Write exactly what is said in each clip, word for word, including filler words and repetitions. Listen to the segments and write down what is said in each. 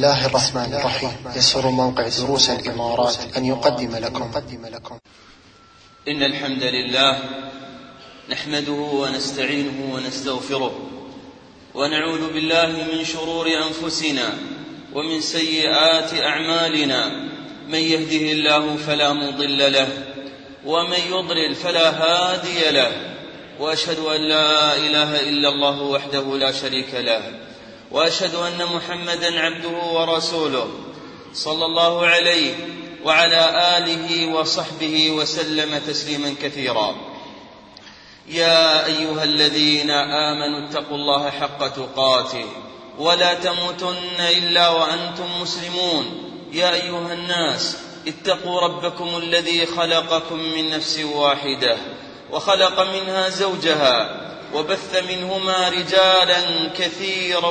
الله الرحمن الرحيم. يسر موقع دروس الإمارات أن يقدم لكم إن الحمد لله نحمده ونستعينه ونستغفره ونعوذ بالله من شرور أنفسنا ومن سيئات أعمالنا. من يهده الله فلا مضل له ومن يضلل فلا هادي له، وأشهد أن لا إله إلا الله وحده لا شريك له، وأشهد أن محمدا عبده ورسوله صلى الله عليه وعلى آله وصحبه وسلم تسليما كثيرا. يا أيها الذين آمنوا اتقوا الله حق تقاته ولا تموتن إلا وأنتم مسلمون. يا أيها الناس اتقوا ربكم الذي خلقكم من نفس واحدة وخلق منها زوجها وبث منهما رجالا كثيرا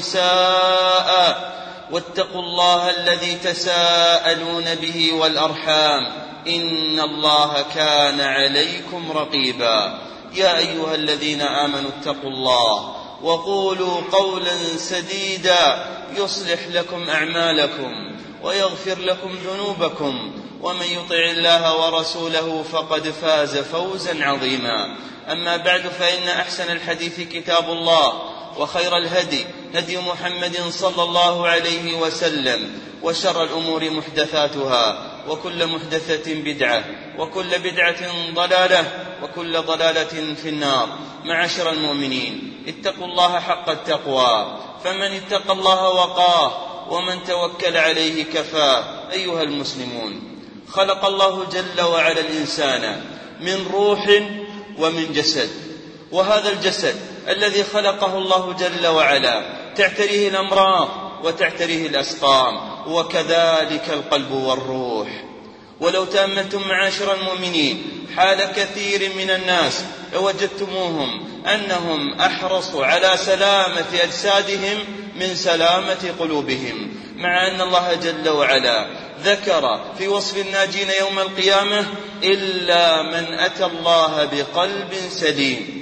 ونساء، واتقوا الله الذي تساءلون به والأرحام إن الله كان عليكم رقيبا. يا أيها الذين آمنوا اتقوا الله وقولوا قولا سديدا يصلح لكم أعمالكم ويغفر لكم ذنوبكم، ومن يطع الله ورسوله فقد فاز فوزا عظيما. أما بعد، فإن أحسن الحديث كتاب الله، وخير الهدي هدي محمد صلى الله عليه وسلم، وشر الأمور محدثاتها، وكل محدثة بدعة، وكل بدعة ضلالة، وكل ضلالة في النار. معاشر المؤمنين، اتقوا الله حق التقوى، فمن اتقى الله وقاه، ومن توكل عليه كفاه. أيها المسلمون، خلق الله جل وعلا الإنسان من روح ومن جسد، وهذا الجسد الذي خلقه الله جل وعلا تعتريه الأمراض وتعتريه الأسقام، وكذلك القلب والروح. ولو تأملتم معاشر المؤمنين حال كثير من الناس لوجدتموهم أنهم أحرصوا على سلامة أجسادهم من سلامة قلوبهم، مع أن الله جل وعلا ذكر في وصف الناجين يوم القيامة: إلا من أتى الله بقلب سليم.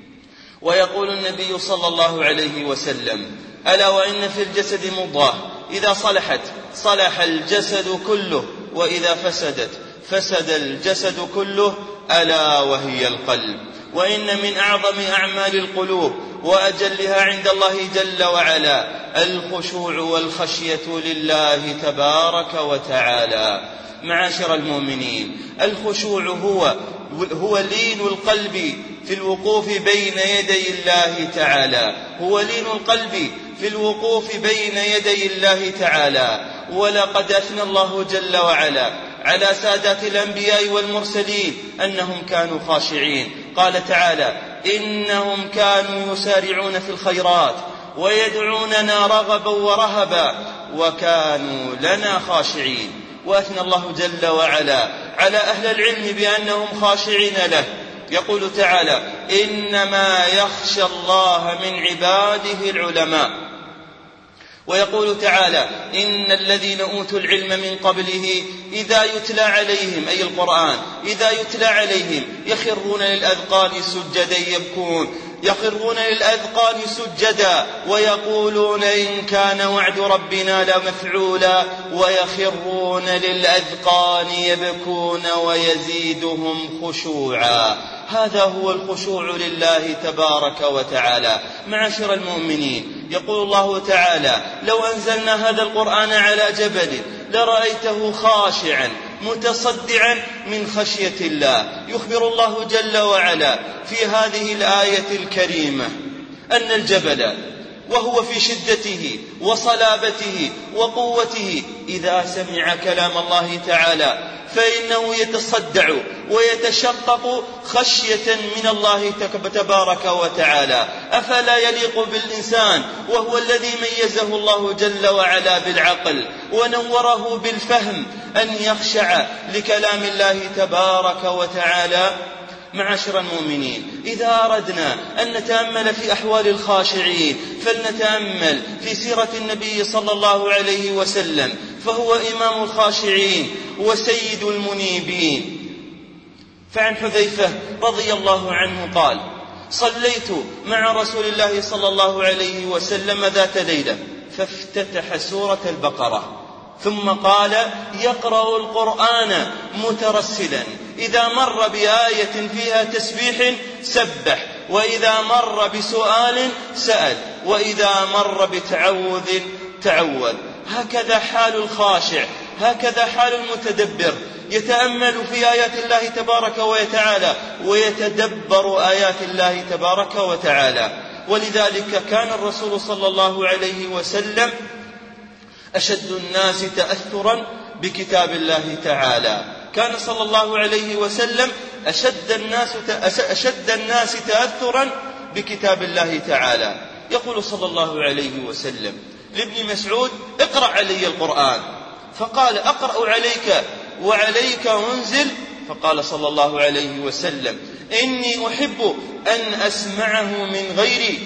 ويقول النبي صلى الله عليه وسلم: ألا وإن في الجسد مضغة إذا صلحت صلح الجسد كله، وإذا فسدت فسد الجسد كله، ألا وهي القلب. وإن من أعظم أعمال القلوب وأجلها عند الله جل وعلا الخشوع والخشية لله تبارك وتعالى. معاشر المؤمنين، الخشوع هو هو لين القلب في الوقوف بين يدي الله تعالى، هو لين القلب في الوقوف بين يدي الله تعالى. ولقد أثنى الله جل وعلا على سادات الأنبياء والمرسلين أنهم كانوا خاشعين. قال تعالى: إنهم كانوا يسارعون في الخيرات ويدعوننا رغبا ورهبا وكانوا لنا خاشعين. وأثنى الله جل وعلا على أهل العلم بأنهم خاشعين له. يقول تعالى: إنما يخشى الله من عباده العلماء. ويقول تعالى: إن الذين أوتوا العلم من قبله إذا يتلى عليهم، أي القرآن، إذا يتلى عليهم يخرون للأذقان سجدا يبكون يخرون للأذقان سجدا ويقولون إن كان وعد ربنا لمفعولا، ويخرون للأذقان يبكون ويزيدهم خشوعا. هذا هو الخشوع لله تبارك وتعالى. معاشر المؤمنين، يقول الله تعالى: لو أنزلنا هذا القرآن على جبل لرأيته خاشعا متصدعا من خشية الله. يخبر الله جل وعلا في هذه الآية الكريمة أن الجبل وهو في شدته وصلابته وقوته إذا سمع كلام الله تعالى فإنه يتصدع ويتشقق خشية من الله تبارك وتعالى. أفلا يليق بالإنسان وهو الذي ميزه الله جل وعلا بالعقل ونوره بالفهم أن يخشع لكلام الله تبارك وتعالى؟ معاشر المؤمنين، إذا أردنا أن نتأمل في أحوال الخاشعين فلنتأمل في سيرة النبي صلى الله عليه وسلم، فهو إمام الخاشعين وسيد المنيبين. فعن حذيفة رضي الله عنه قال: صليت مع رسول الله صلى الله عليه وسلم ذات ليلة فافتتح سورة البقرة ثم قال يقرأ القرآن مترسلا، إذا مر بآية فيها تسبيح سبح، وإذا مر بسؤال سأل، وإذا مر بتعوذ تعوذ. هكذا حال الخاشع، هكذا حال المتدبر، يتأمل في آيات الله تبارك وتعالى ويتدبر آيات الله تبارك وتعالى. ولذلك كان الرسول صلى الله عليه وسلم أشد الناس تأثرا بكتاب الله تعالى، كان صلى الله عليه وسلم أشد الناس أشد الناس تأثرا بكتاب الله تعالى. يقول صلى الله عليه وسلم لابن مسعود اقرأ علي القرآن، فقال أقرأ عليك وعليك أنزل، فقال صلى الله عليه وسلم إني أحب أن أسمعه من غيري.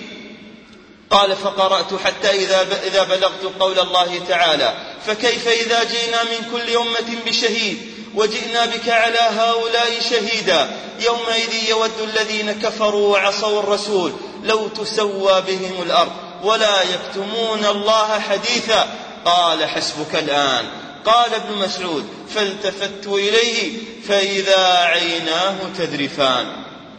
قال فقرأت حتى إذا بلغت قول الله تعالى فكيف إذا جئنا من كل أمة بشهيد وجئنا بك على هؤلاء شهيدا يومئذ يود الذين كفروا وعصوا الرسول لو تسوى بهم الأرض ولا يكتمون الله حديثا. قال حسبك الآن. قال ابن مسعود فالتفت إليه فإذا عيناه تذرفان.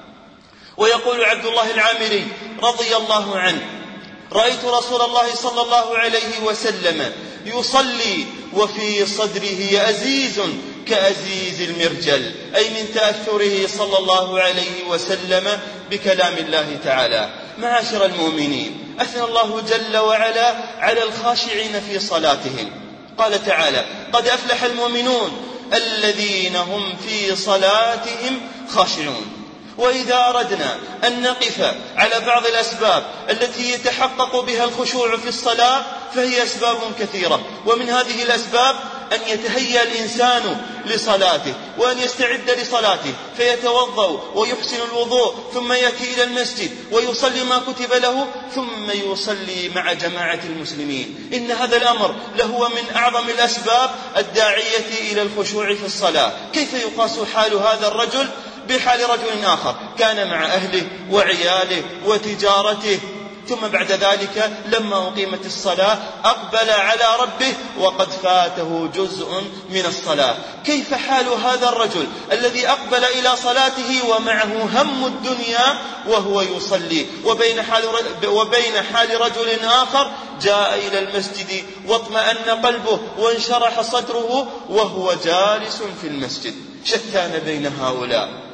ويقول عبد الله العامري رضي الله عنه رأيت رسول الله صلى الله عليه وسلم يصلي وفي صدره أزيز كأزيز المرجل، أي من تأثره صلى الله عليه وسلم بكلام الله تعالى. معاشر المؤمنين، أثنى الله جل وعلا على الخاشعين في صلاتهم، قال تعالى قد أفلح المؤمنون الذين هم في صلاتهم خاشعون. وإذا أردنا أن نقف على بعض الأسباب التي يتحقق بها الخشوع في الصلاة فهي أسباب كثيرة، ومن هذه الأسباب أن يتهيأ الإنسان لصلاته وأن يستعد لصلاته فيتوضأ ويحسن الوضوء ثم يأتي إلى المسجد ويصلي ما كتب له ثم يصلي مع جماعة المسلمين. إن هذا الأمر لهو من أعظم الأسباب الداعية إلى الخشوع في الصلاة. كيف يقاس حال هذا الرجل بحال رجل آخر كان مع أهله وعياله وتجارته، ثم بعد ذلك لما أقيمت الصلاة أقبل على ربه وقد فاته جزء من الصلاة؟ كيف حال هذا الرجل الذي أقبل إلى صلاته ومعه هم الدنيا وهو يصلي، وبين حال وبين حال رجل آخر جاء إلى المسجد واطمأن قلبه وانشرح صدره وهو جالس في المسجد؟ شتان بين هؤلاء.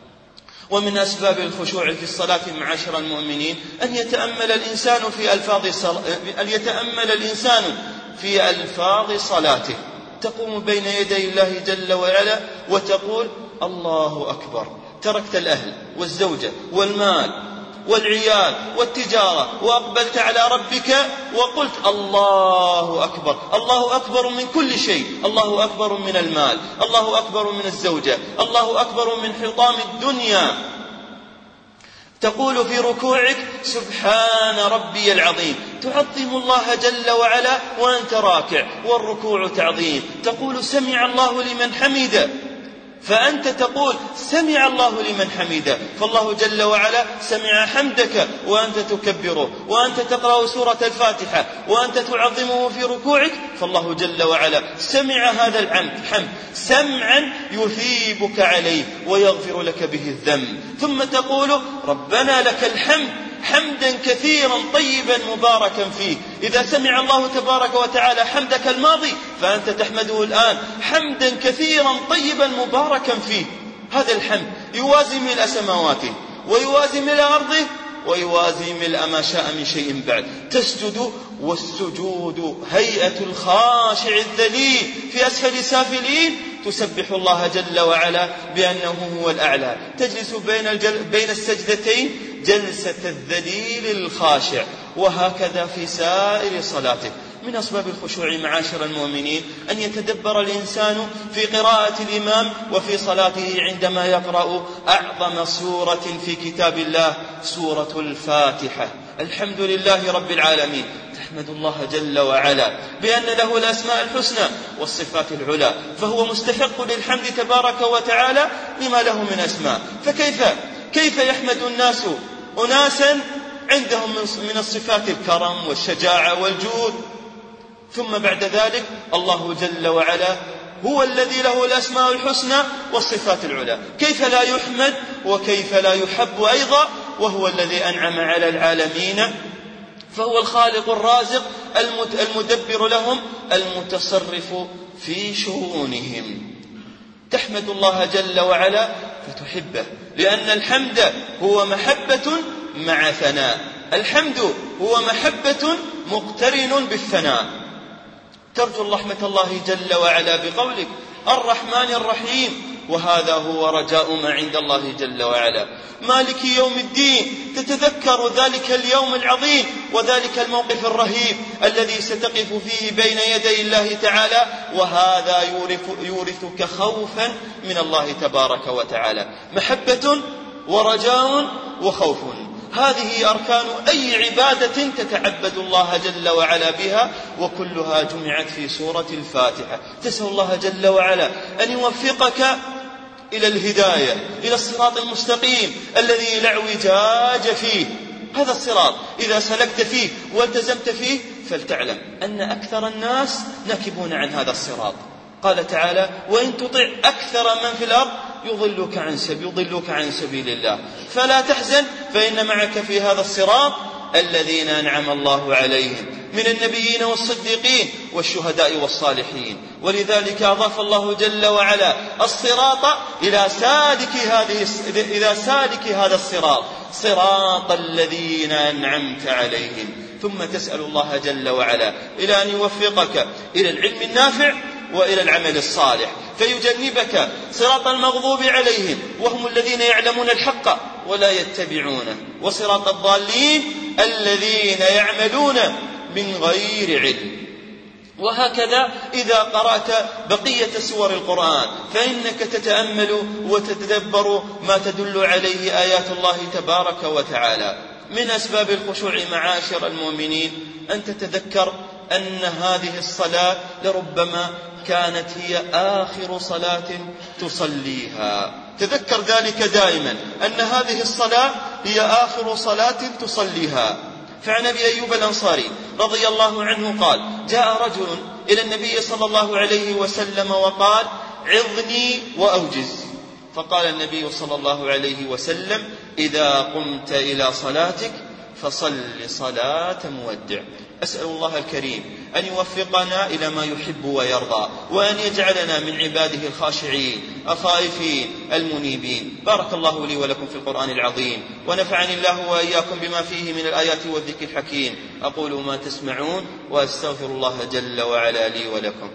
ومن أسباب الخشوع في الصلاة معاشر المؤمنين أن يتأمل الإنسان في ألفاظ أن يتأمل الإنسان في ألفاظ صلاته. تقوم بين يدي الله جل وعلا وتقول الله أكبر، تركت الأهل والزوجة والمال والعيال والتجارة وأقبلت على ربك وقلت الله أكبر. الله أكبر من كل شيء، الله أكبر من المال، الله أكبر من الزوجة، الله أكبر من حطام الدنيا. تقول في ركوعك سبحان ربي العظيم، تعظم الله جل وعلا وأنت راكع والركوع تعظيم. تقول سمع الله لمن حمده، فأنت تقول سمع الله لمن حمده، فالله جل وعلا سمع حمدك وأنت تكبره، وأنت تقرأ سورة الفاتحة وأنت تعظمه في ركوعك، فالله جل وعلا سمع هذا الحمد سمعا يثيبك عليه ويغفر لك به الذنب. ثم تقول ربنا لك الحمد حمدا كثيرا طيبا مباركا فيه. إذا سمع الله تبارك وتعالى حمدك الماضي فأنت تحمده الآن حمدا كثيرا طيبا مباركا فيه. هذا الحمد يوازي ملء سماواته ويوازي ملء أرضه ويوازي ملء ما شاء من شيء بعد. تسجد والسجود هيئة الخاشع الذليل في أسفل سافلين تسبح الله جل وعلا بأنه هو الأعلى. تجلس بين, الجل بين السجدتين جلسة الذليل الخاشع، وهكذا في سائر صلاته. من أسباب الخشوع معاشر المؤمنين أن يتدبر الإنسان في قراءة الإمام وفي صلاته عندما يقرأ أعظم سورة في كتاب الله سورة الفاتحة. الحمد لله رب العالمين، تحمد الله جل وعلا بأن له الأسماء الحسنى والصفات العلى، فهو مستحق للحمد تبارك وتعالى لما له من أسماء. فكيف كيف يحمد الناس أناسا عندهم من الصفات الكرم والشجاعة والجود. ثم بعد ذلك الله جل وعلا هو الذي له الأسماء الحسنى والصفات العلى، كيف لا يحمد وكيف لا يحب أيضا، وهو الذي أنعم على العالمين، فهو الخالق الرازق المدبر لهم المتصرف في شؤونهم. تحمد الله جل وعلا فتحبه، لأن الحمد هو محبة مع ثناء، الحمد هو محبة مقترن بالثناء. ترجو رحمة الله جل وعلا بقولك الرحمن الرحيم، وهذا هو رجاء ما عند الله جل وعلا. مالك يوم الدين، تتذكر ذلك اليوم العظيم وذلك الموقف الرهيب الذي ستقف فيه بين يدي الله تعالى، وهذا يورث يورثك خوفا من الله تبارك وتعالى، محبة ورجاء وخوف. هذه أركان أي عبادة تتعبد الله جل وعلا بها، وكلها جمعت في سورة الفاتحة. تسأل الله جل وعلا أن يوفقك إلى الهداية، إلى الصراط المستقيم الذي لا اعوجاج فيه. هذا الصراط إذا سلكت فيه والتزمت فيه فلتعلم أن أكثر الناس ناكبون عن هذا الصراط. قال تعالى: وإن تطع أكثر من في الأرض يضلوك عن سبيل يضلوك عن سبيل الله فلا تحزن فإن معك في هذا الصراط الذين أنعم الله عليهم من النبيين والصديقين والشهداء والصالحين. ولذلك أضاف الله جل وعلا الصراط إلى سالك هذه إلى سالك هذا الصراط، صراط الذين أنعمت عليهم. ثم تسأل الله جل وعلا إلى أن يوفقك إلى العلم النافع وإلى العمل الصالح، فيجنبك صراط المغضوب عليهم وهم الذين يعلمون الحق ولا يتبعونه، وصراط الضالين الذين يعملون من غير علم. وهكذا إذا قرأت بقية سور القرآن فإنك تتأمل وتتدبر ما تدل عليه آيات الله تبارك وتعالى. من أسباب الخشوع معاشر المؤمنين أن تتذكر أن هذه الصلاة لربما كانت هي آخر صلاة تصليها. تذكر ذلك دائما أن هذه الصلاة هي آخر صلاة تصليها. فعن أبي أيوب الأنصاري رضي الله عنه قال: جاء رجل إلى النبي صلى الله عليه وسلم وقال: عظني وأوجز. فقال النبي صلى الله عليه وسلم: إذا قمت إلى صلاتك فصل صلاة مودع. أسأل الله الكريم أن يوفقنا إلى ما يحب ويرضى، وأن يجعلنا من عباده الخاشعين الخائفين المنيبين. بارك الله لي ولكم في القرآن العظيم، ونفعني الله وإياكم بما فيه من الآيات والذكر الحكيم. أقول ما تسمعون وأستغفر الله جل وعلا لي ولكم.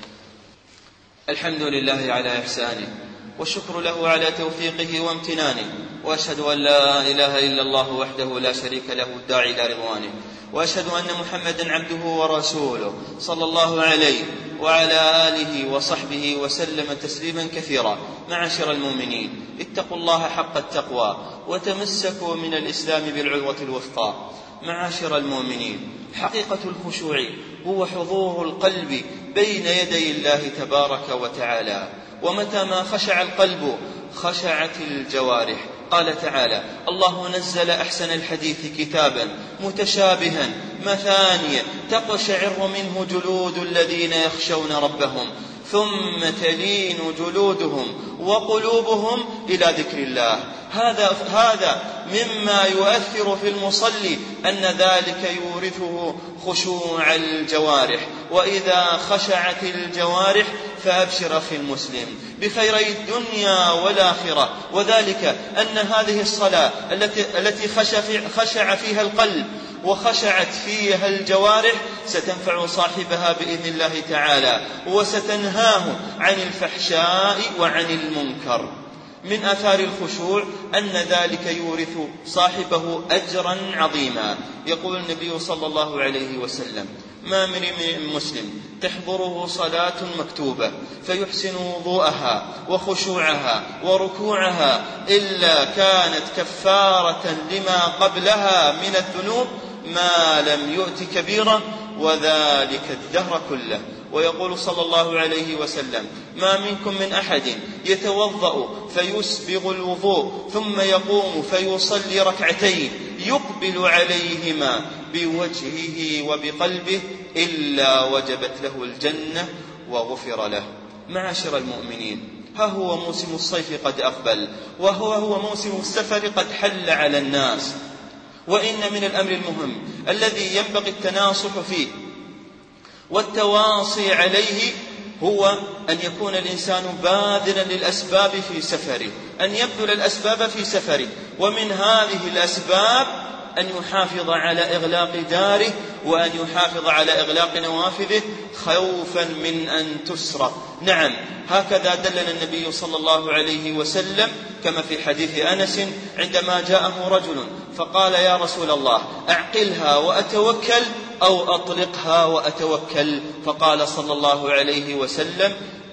الحمد لله على إحسانه، والشكر له على توفيقه وامتنانه، وأشهد أن لا إله إلا الله وحده لا شريك له الداعي إلى رضوانه، وأشهد أن محمدا عبده ورسوله صلى الله عليه وعلى آله وصحبه وسلم تسليما كثيرا. معاشر المؤمنين، اتقوا الله حق التقوى وتمسكوا من الإسلام بالعروة الوثقى. معاشر المؤمنين، حقيقة الخشوع هو حضور القلب بين يدي الله تبارك وتعالى، ومتى ما خشع القلب خشعت الجوارح. قال تعالى: الله نزل أحسن الحديث كتابا متشابها مثانية تقشعر منه جلود الذين يخشون ربهم ثم تلين جلودهم وقلوبهم إلى ذكر الله. هذا هذا مما يؤثر في المصلي أن ذلك يورثه خشوع الجوارح. وإذا خشعت الجوارح فأبشر أخي المسلم بخيري الدنيا والآخرة، وذلك أن هذه الصلاة التي التي خشع فيها القلب وخشعت فيها الجوارح ستنفع صاحبها بإذن الله تعالى، وستنهاه عن الفحشاء وعن المنكر. من آثار الخشوع أن ذلك يورث صاحبه أجرا عظيما. يقول النبي صلى الله عليه وسلم: ما من مسلم تحضره صلاة مكتوبة فيحسن وضوءها وخشوعها وركوعها إلا كانت كفارة لما قبلها من الذنوب ما لم يؤت كبيرة، وذلك الدهر كله. ويقول صلى الله عليه وسلم: ما منكم من أحد يتوضأ فيسبغ الوضوء ثم يقوم فيصلي ركعتين يقبل عليهما بوجهه وبقلبه إلا وجبت له الجنة وغفر له. معاشر المؤمنين، ها هو موسم الصيف قد أقبل، وهو هو موسم السفر قد حل على الناس، وإن من الأمر المهم الذي ينبغي التناصح فيه والتواصي عليه هو أن يكون الإنسان باذلا للأسباب في سفره، أن يبذل الأسباب في سفره، ومن هذه الأسباب أن يحافظ على إغلاق داره، وأن يحافظ على إغلاق نوافذه خوفا من أن تسرق. نعم، هكذا دلنا النبي صلى الله عليه وسلم كما في حديث أنس عندما جاءه رجل فقال: يا رسول الله، أعقلها وأتوكل أو أطلقها وأتوكل؟ فقال صلى الله عليه وسلم: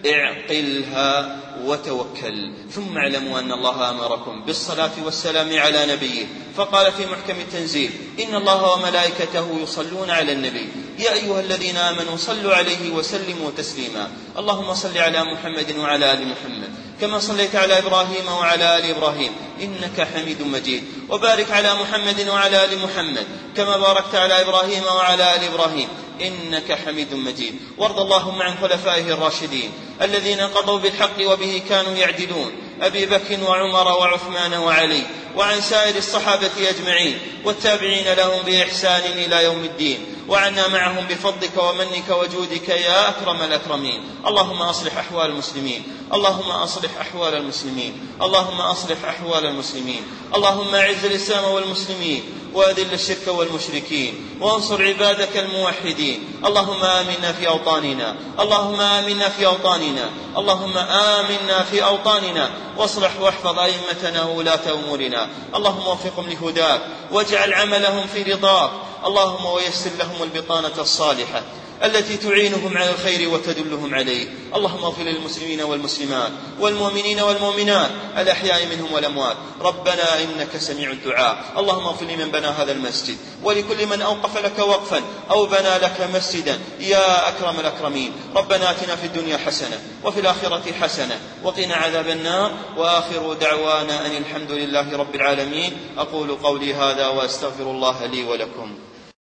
اعقلها وتوكل. ثم اعلموا أن الله أمركم بالصلاة والسلام على نبيه، فقال في محكم التنزيل: إن الله وملائكته يصلون على النبي يا أيها الذين آمنوا صلوا عليه وسلموا تسليما. اللهم صل على محمد وعلى آل محمد كما صليت على إبراهيم وعلى آل إبراهيم إنك حميد مجيد، وبارك على محمد وعلى آل محمد كما باركت على إبراهيم وعلى آل إبراهيم إنك حميد مجيد. وارض اللهم عن خلفائه الراشدين الذين قضوا بالحق وبه كانوا يعدلون، أبي بكر وعمر وعثمان وعلي، وعن سائر الصحابة أجمعين والتابعين لهم بإحسان إلى يوم الدين، وعنا معهم بفضلك ومنك وجودك يا أكرم الأكرمين. اللهم أصلح أحوال المسلمين، اللهم أصلح أحوال المسلمين، اللهم أصلح أحوال المسلمين. اللهم أعز الإسلام والمسلمين وأذل الشرك والمشركين، وانصر عبادك الموحدين. اللهم آمنا في أوطاننا، اللهم آمنا في أوطاننا، اللهم آمنا في أوطاننا، واصلح واحفظ أئمتنا وولاة أمورنا. اللهم وفقهم لهداك واجعل عملهم في رضاك. اللهم ويسر لهم البطانة الصالحة التي تعينهم على الخير وتدلهم عليه. اللهم اغفر للمسلمين والمسلمات والمؤمنين والمؤمنات الأحياء منهم والأموات. ربنا إنك سميع الدعاء. اللهم اغفر لمن بنى هذا المسجد ولكل من أوقف لك وقفا أو بنى لك مسجدا يا أكرم الأكرمين. ربنا آتنا في الدنيا حسنة وفي الآخرة حسنة وقنا عذاب النار. وآخر دعوانا أن الحمد لله رب العالمين. أقول قولي هذا وأستغفر الله لي ولكم.